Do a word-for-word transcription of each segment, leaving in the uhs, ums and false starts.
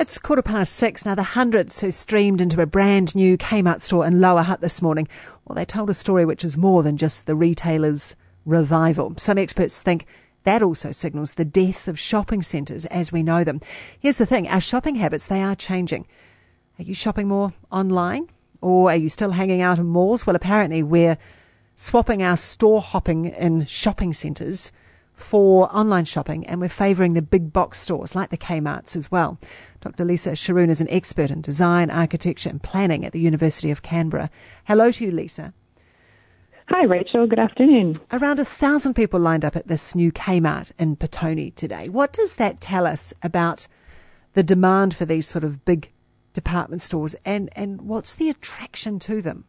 It's quarter past six. Now, the hundreds who streamed into a brand new Kmart store in Lower Hutt this morning, well, they told a story which is more than just the retailer's revival. Some experts think that also signals the death of shopping centres as we know them. Here's the thing, our shopping habits, they are changing. Are you shopping more online or are you still hanging out in malls? Well, apparently we're swapping our store hopping in shopping centres for online shopping, and we're favouring the big box stores like the Kmarts as well. Doctor Lisa Sharoon is an expert in design, architecture and planning at the University of Canberra. Hello to you, Lisa. Hi, Rachel. Good afternoon. Around a thousand people lined up at this new Kmart in Petone today. What does that tell us about the demand for these sort of big department stores, and, and what's the attraction to them?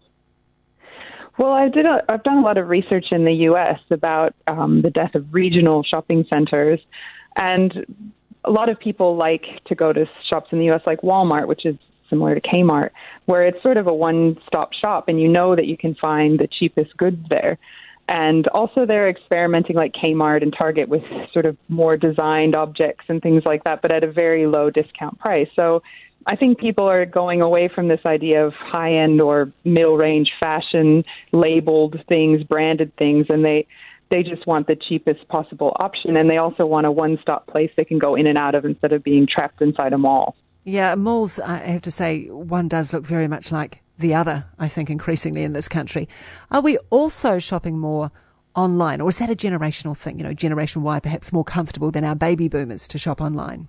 Well, I did a, I've done a lot of research in the U S about um, the death of regional shopping centers, and a lot of people like to go to shops in the U S like Walmart, which is similar to Kmart, where it's sort of a one-stop shop, and you know that you can find the cheapest goods there. And also they're experimenting like Kmart and Target with sort of more designed objects and things like that, but at a very low discount price. So I think people are going away from this idea of high-end or middle-range fashion labeled things, branded things, and they they just want the cheapest possible option. And they also want a one-stop place they can go in and out of instead of being trapped inside a mall. Yeah, malls, I have to say, one does look very much like the other, I think, increasingly in this country. Are we also shopping more online, or is that a generational thing? You know, Generation Y perhaps more comfortable than our baby boomers to shop online?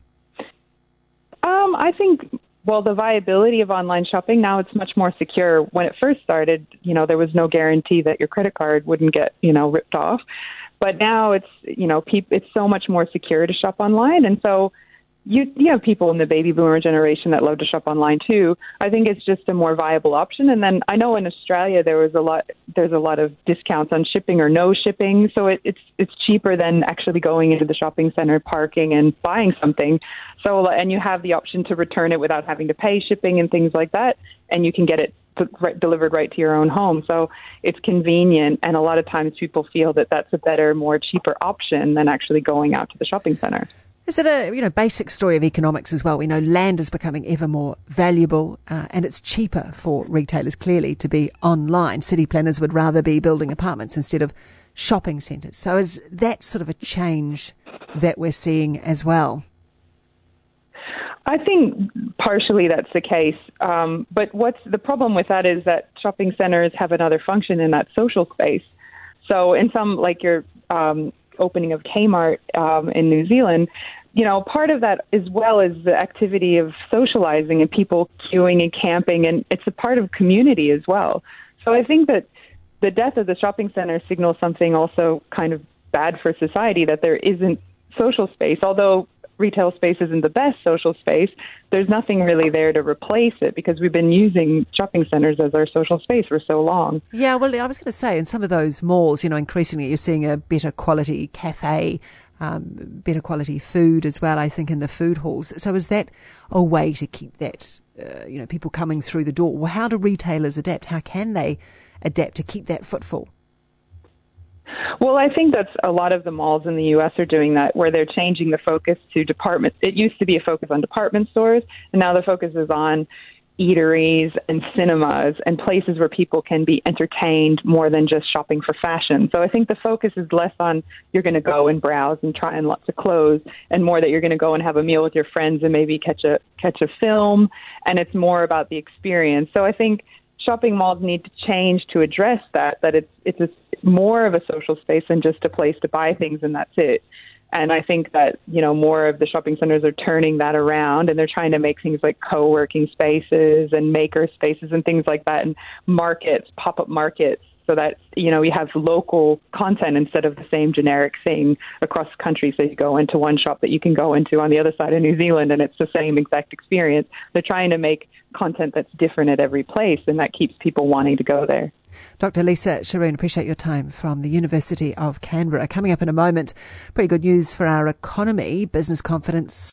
Um, I think, well, the viability of online shopping, now it's much more secure. When it first started, you know, there was no guarantee that your credit card wouldn't get, you know, ripped off. But now it's, you know, pe- it's so much more secure to shop online. And so you, you have people in the baby boomer generation that love to shop online too. I think it's just a more viable option. And then I know in Australia there was a lot, there's a lot of discounts on shipping or no shipping. So it, it's, it's cheaper than actually going into the shopping center, parking and buying something. So, and you have the option to return it without having to pay shipping and things like that. And you can get it right, delivered right to your own home. So it's convenient. And a lot of times people feel that that's a better, more cheaper option than actually going out to the shopping center. Is it a you know basic story of economics as well? We know land is becoming ever more valuable, uh, and it's cheaper for retailers clearly to be online. City planners would rather be building apartments instead of shopping centres. So is that sort of a change that we're seeing as well? I think partially that's the case. Um, but what's the problem with that is that shopping centres have another function in that social space. So in some, like your um, opening of Kmart um, in New Zealand, you know, part of that as well is the activity of socializing and people queuing and camping, and it's a part of community as well. So I think that the death of the shopping center signals something also kind of bad for society, that there isn't social space. Although retail space isn't the best social space, there's nothing really there to replace it because we've been using shopping centers as our social space for so long. Yeah, well, I was going to say, in some of those malls, you know, increasingly you're seeing a better quality cafe, um, better quality food as well, I think, in the food halls. So is that a way to keep that, uh, you know, people coming through the door? Well, how do retailers adapt? How can they adapt to keep that footfall? Well, I think that's a lot of the malls in the U S are doing that, where they're changing the focus to departments. It used to be a focus on department stores, and now the focus is on eateries and cinemas and places where people can be entertained more than just shopping for fashion. So I think the focus is less on you're going to go and browse and try on lots of clothes, and more that you're going to go and have a meal with your friends and maybe catch a catch a film, and it's more about the experience. So I think shopping malls need to change to address that, that it's it's a, more of a social space than just a place to buy things and that's it. And I think that, you know, more of the shopping centers are turning that around, and they're trying to make things like co-working spaces and maker spaces and things like that, and markets, pop-up markets, so that, you know, you have local content instead of the same generic thing across the country. So you go into one shop that you can go into on the other side of New Zealand and it's the same exact experience. They're trying to make content that's different at every place, and that keeps people wanting to go there. Doctor Lisa Sharoon, appreciate your time from the University of Canberra. Coming up in a moment, pretty good news for our economy, business confidence